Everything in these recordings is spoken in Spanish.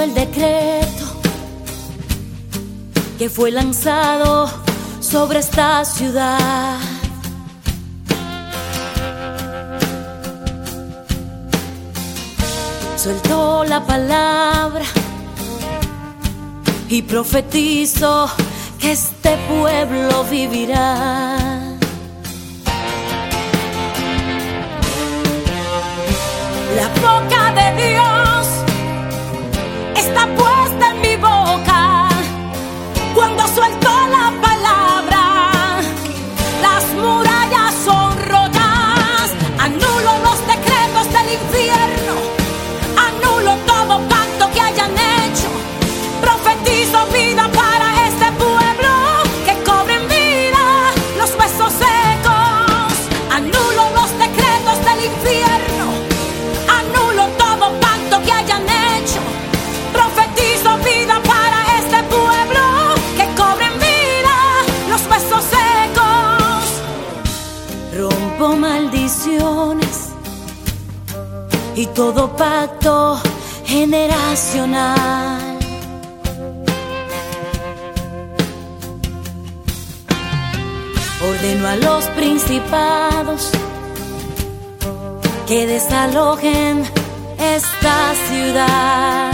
el decreto que fue lanzado sobre esta ciudad. Suelto la palabra y profetizo que este pueblo vivirá. La boca de Dios está puesta en mi boca. Cuando suelto la palabra, las murallas son rotas. Anulo los decretos del infierno, anulo todo pacto que hayan hecho. Profetizo vida para este pueblo, que cobren vida los huesos secos. Anulo los decretos del infierno, anulo todo pacto que hayan hecho. Profetizo vida para este pueblo, que cobren vida los huesos secos. Rompo maldiciones y todo pacto generacional. Ordeno a los principados que desalojen esta ciudad.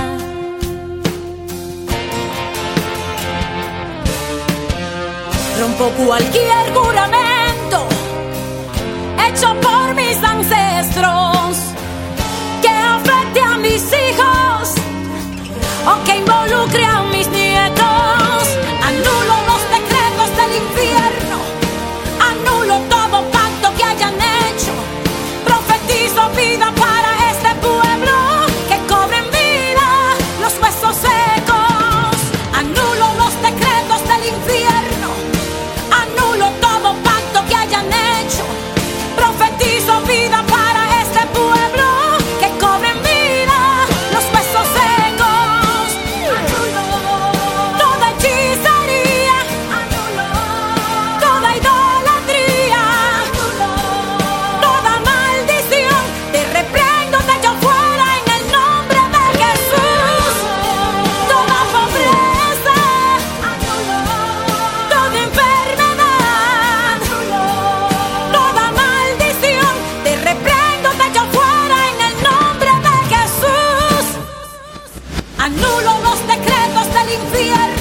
Rompo cualquier juramento hecho por mis ancestros que afecte a mis hijos o que involucre a mis nietos. Anulo los decretos del infierno, anulo todo pacto que hayan hecho. Profetizo vida para este pueblo, que cobren vida los huesos secos. Anulo los decretos del infierno, anulo todo pacto que hayan hecho. Profetizo vida para este pueblo, que cobren vida los huesos secos. Anulo toda hechicería, anulo toda idolatría, anulo toda maldición. Te reprendo, te echo fuera en el nombre de Jesús. Toda pobreza, anulo toda enfermedad, anulo toda maldición. Te reprendo, te echo fuera en el nombre de Jesús. Anulo los decretos del infierno,